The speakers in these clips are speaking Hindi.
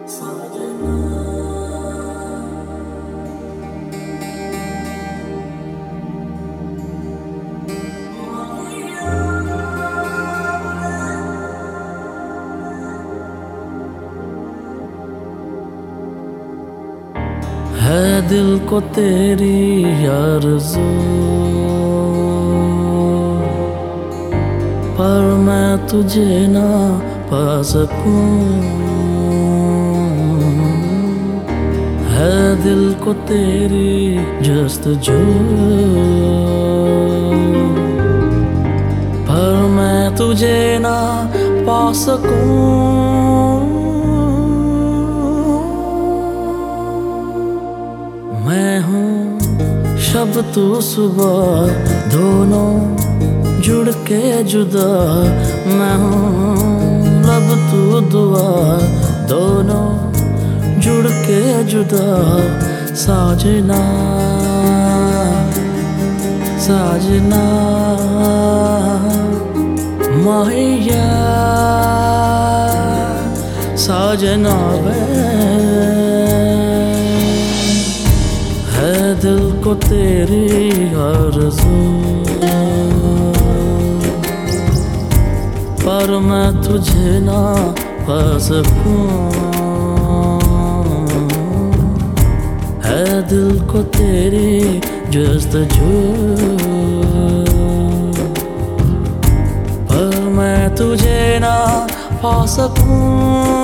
है दिल को तेरी आरज़ू, पर मैं तुझे ना पा सकूं। है दिल को तेरी जस्तजू, पर मैं तुझे ना पा सकूं। मैं हूँ शब तू सुबह, दोनों जुड़ के जुदा। मैं हूँ लब तू दुआ, दोनों जुड़ के जुदा। साजना साजना माहिया साजना वे। है दिल को तेरी आरज़ू, पर मैं तुझे ना पा सकूं। है दिल को तेरी जस्तजू, पर मैं तुझे ना पा सकूं।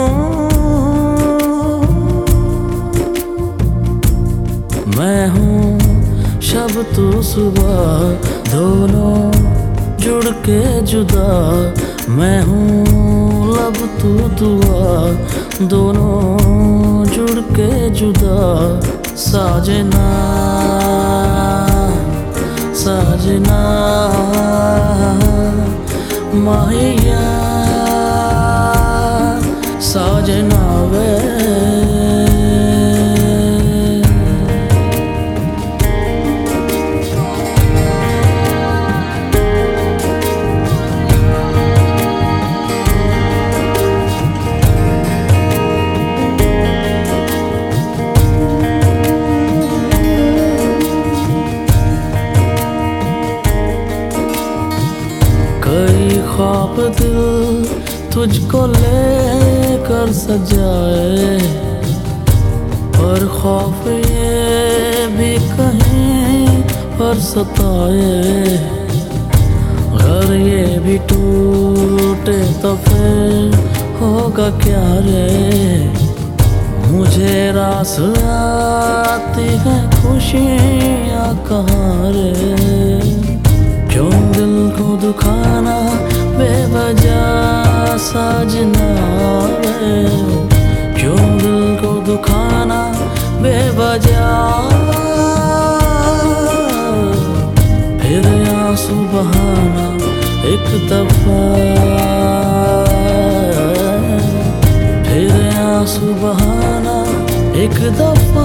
मैं हूँ शब तू सुबह, दोनों जुड़ के जुदा। मैं हूँ लब तू दुआ, दोनों जुड़ के जुदा। साजना साजना माहिया साजना वे। कई ख्वाब दिल तुझको लेकर सजाए, पर खौफ ये भी कहीं पर सताए। अगर ये भी टूटे तो फिर होगा क्या रे। मुझे रास आती है खुशियाँ कहाँ रे। क्यों दिल को दुखाना बेवजह साजना रे। क्यों दिल को दुखाना बेवजह। फिर आंसू बहाना एक दफा, फिर आंसू बहाना एक दफा।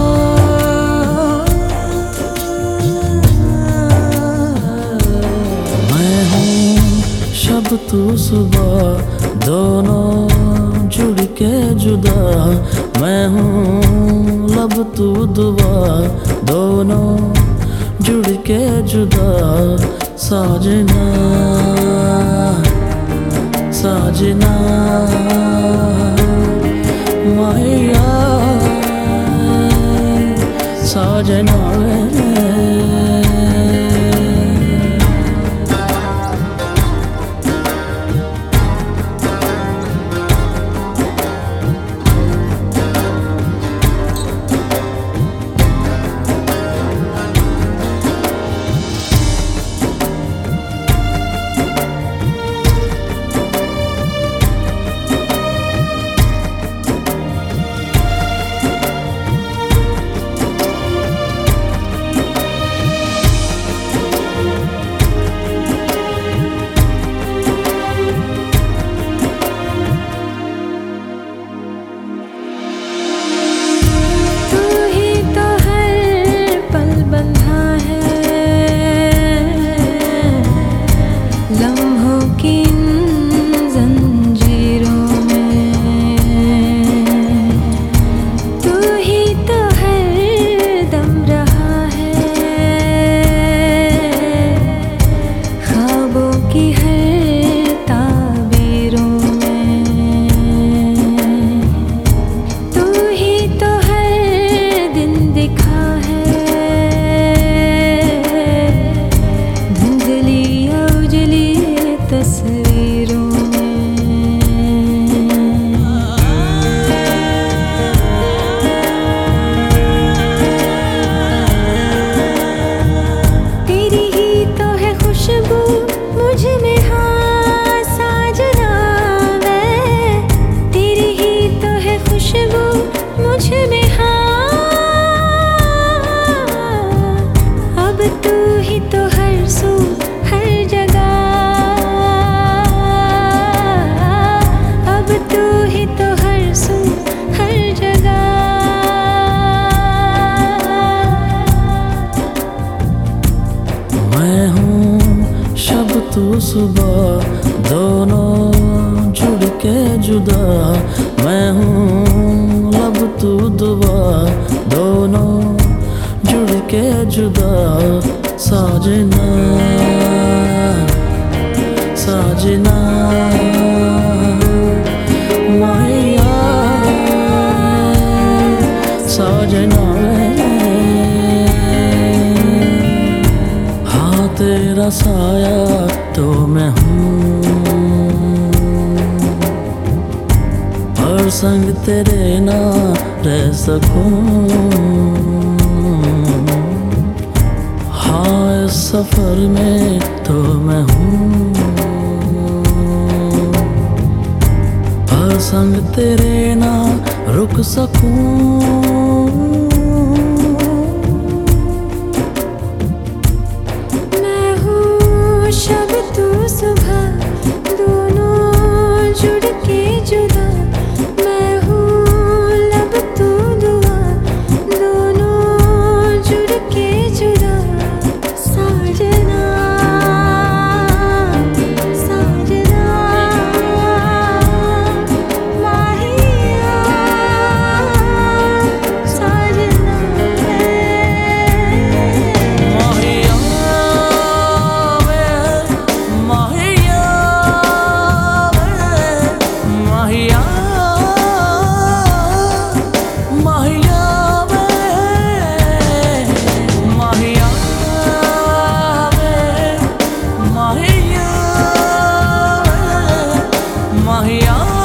शब तू सुबह, दोनों जुड़ के जुदा। मैं हूँ लब तू दुआ, दोनों जुड़ के जुदा। साजना साजना माहिया साजना साजना हाँ तेरा साया तो मैं हूँ, पर संग तेरे ना रह सकूं। हाँ इस सफर में तो मैं हूँ, पर संग तेरे ना रुक सकूं। शब तू सुबह दोनों जुड़ के जुदा, मैं हूँ लब तू दुआ दोनों जुड़ के जुदा। साजना साजना माहिया साजना माहिया